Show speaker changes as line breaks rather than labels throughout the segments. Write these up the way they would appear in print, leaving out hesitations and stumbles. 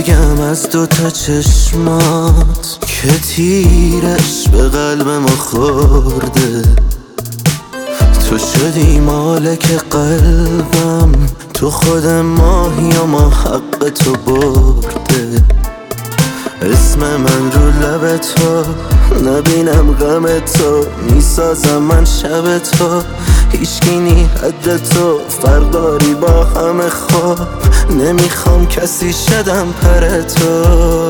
بگم از دوتا چشمات که تیرش به قلب ما خورده؟ تو شدی مالک قلبم، تو خود ماهی و ما حق تو برده. اسم من رو لب تو، نبینم غم تو، میسازم من شب تو. هیچکی نی حد تو، فرق داری با همه خواب. نمیخوام کسی شدم پر تو.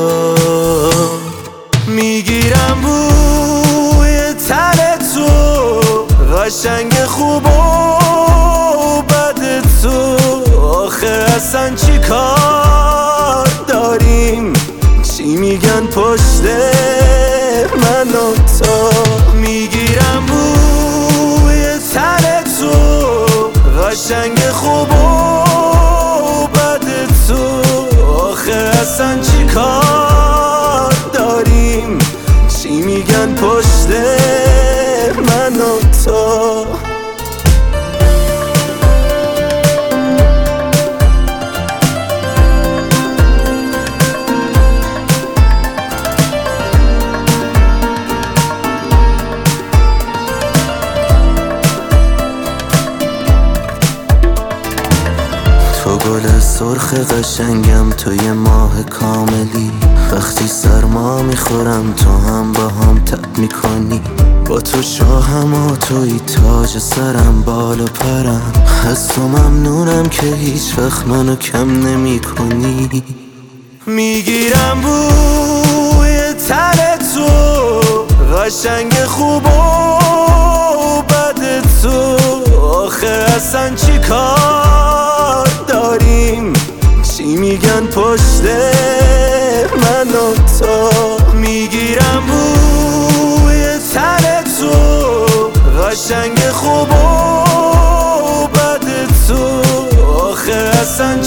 میگیرم بوی تن تو، قشنگ خوب و بد تو. آخه اصلا چی کار داریم؟ چی میگن پشت من و تو؟ میگیرم بوی تن تو، قشنگ خوب و بد تو. آخه اصلا چی کار داریم؟ چی میگن پشت من و تو؟ تو گل سرخ قشنگم، تو یه ماه کاملی. وقتی سرما میخورم تو هم با هم تب میکنی. با تو شاهم و توی تاج سرم، بال و پرم. از تو ممنونم که هیچ وقت منو کم نمی کنی. میگیرم بوی تن تو، قشنگ خوب و بد تو. آخه اصلا چی کار داریم؟ چی میگن پشت من و تو؟ میگیرم بوی تن تو، قشنگ خوب و بد تو. آخه اصلا